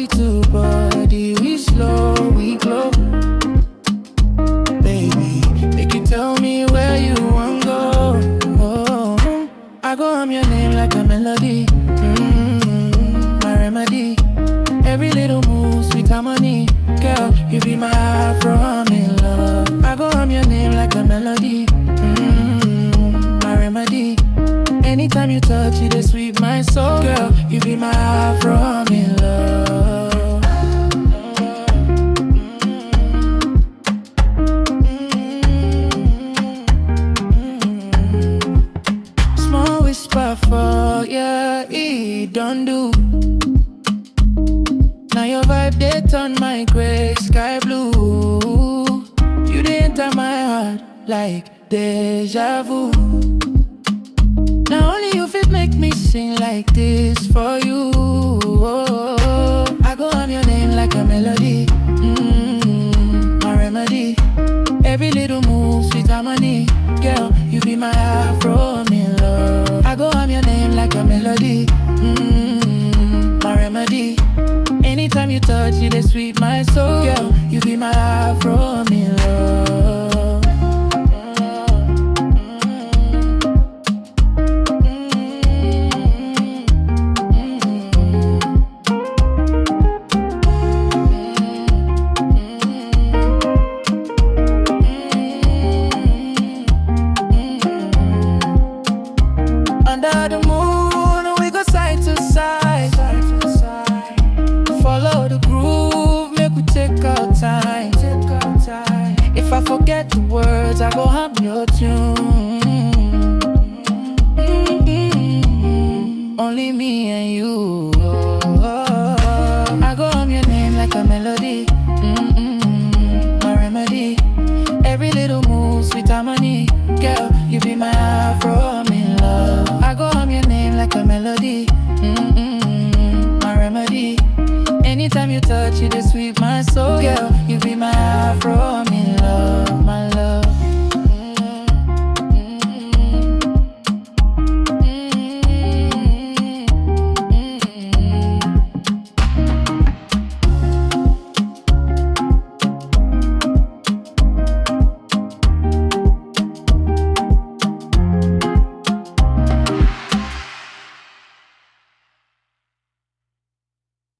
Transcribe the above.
body to body, we slow, we glow. Baby, make you tell me where you want go. Oh, I go hum your name like a melody. My remedy. Every little move, sweet harmony. Girl, you be my afro, I'm in love. I go hum your name like a melody. My remedy. Anytime you touch it, they sweet my soul. Girl, you be my afro, I'm in love. Small whisper for yeah, it don't do. Now your vibe, they turn my gray sky blue. You didn't enter my heart like deja vu. Now only you fit make me sing like this for you. Oh, I go on your name like a melody. My remedy. Every little move, sweet harmony. Girl, you be my afro, I'm in love. I go on your name like a melody. My remedy. Anytime you touch it, they sweet my soul. Girl, you be my afro, I'm in love. Under the moon, we go side to side. Follow the groove, make we take our time. If I forget the words, I go hum your tune. Only me and you. I go hum your name like a melody. My remedy. Every little move, sweet harmony. Girl, you be my afro, I'm in love. I go hum your name like a melody. My remedy. Anytime you touch it, they sweet my soul. Girl, you be my afro, I'm in love. My